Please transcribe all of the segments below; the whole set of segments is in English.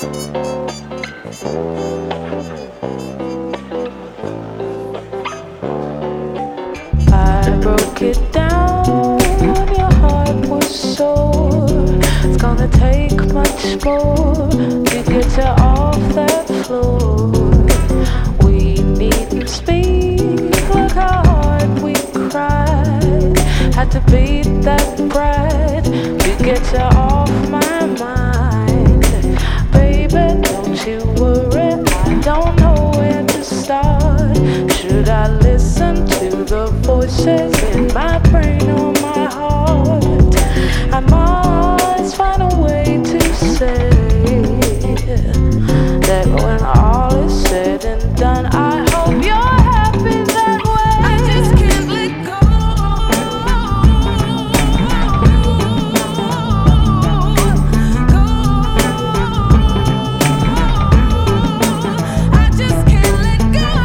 I broke it down, your heart was sore. It's gonna take much more to get you off that floor. We needn't speak, look how hard we cried. Had to beat that pride to get you off my mind. Baby, don't you worry, I don't know where to start. Should I listen to the voices in my brain or my heart? I must find a way to say that when all is said and done, I hope you're happy that way. I just can't let go. I just can't let go.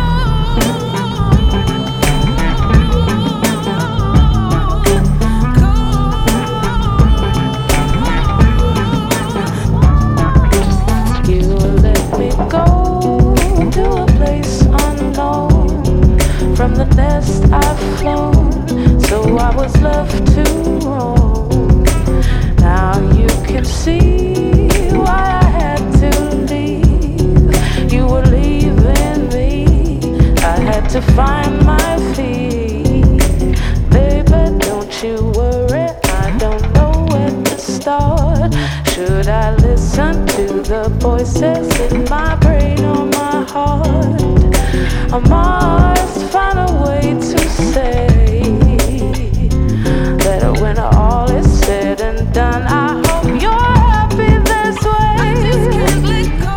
You let me go to a place unknown. From the nest I've flown, so I was left to roam. Now you can see why I had to leave. You were leaving me, I had to find my feet. Baby, don't you worry, I don't know where to start. Should I listen to the voices in my brain or my heart? I must find a way to say that when all is said and done, I hope you're happy this way. I just can't let go.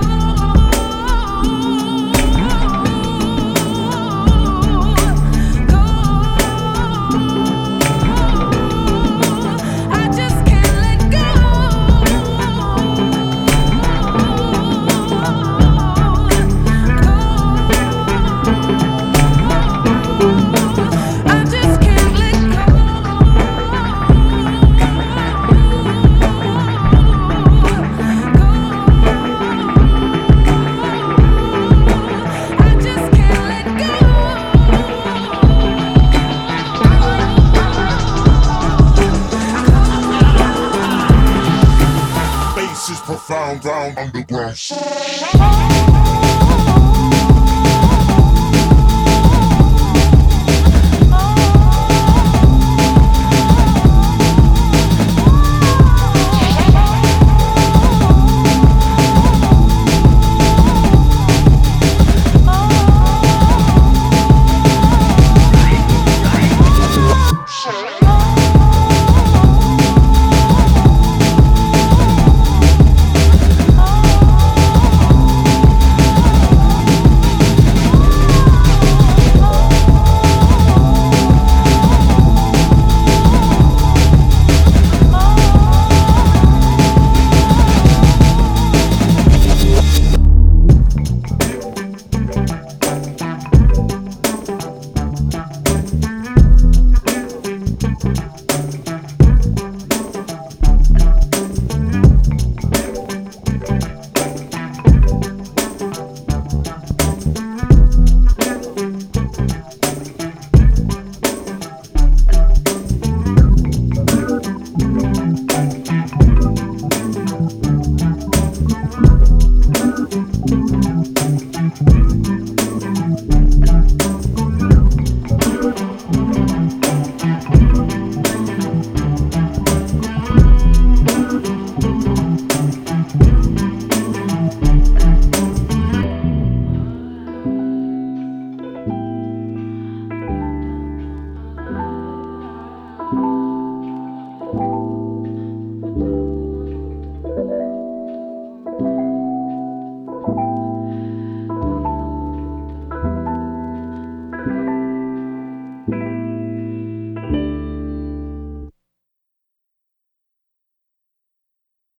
I just can't let go. I just can't let go. I just can't let go. Bass is profound, down underground.